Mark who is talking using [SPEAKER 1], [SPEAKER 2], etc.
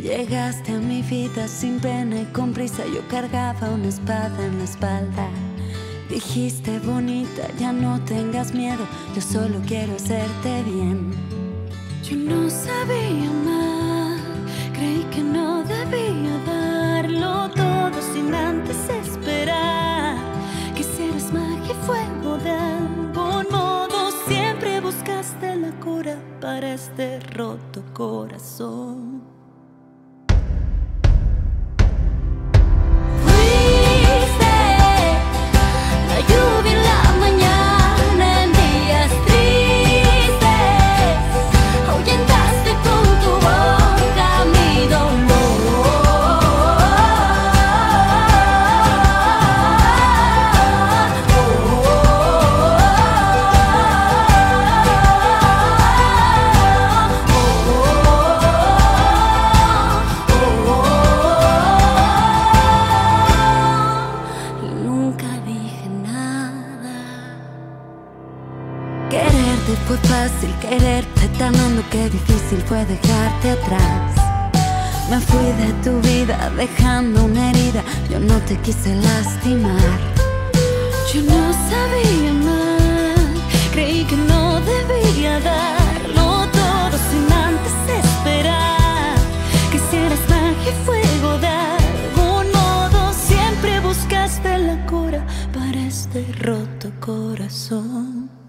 [SPEAKER 1] Llegaste a mi vida sin pena y con prisa. Yo cargaba una espada en la espalda. Dijiste bonita, ya no tengas miedo, yo solo quiero hacerte bien. Yo no sabía amar, creí que no debía darlo todo sin antes esperar. Quisieras magia y fuego de algún modo. Siempre buscaste la cura para este roto corazón. Quererte fue fácil, quererte tan hondo que difícil fue dejarte atrás. Me fui de tu vida dejando una herida, yo no te quise lastimar. Yo no sabía amar, creí que no debía darlo todo sin antes esperar. Quisieras magia y fuego de algún modo. Siempre buscaste la cura para este roto corazón.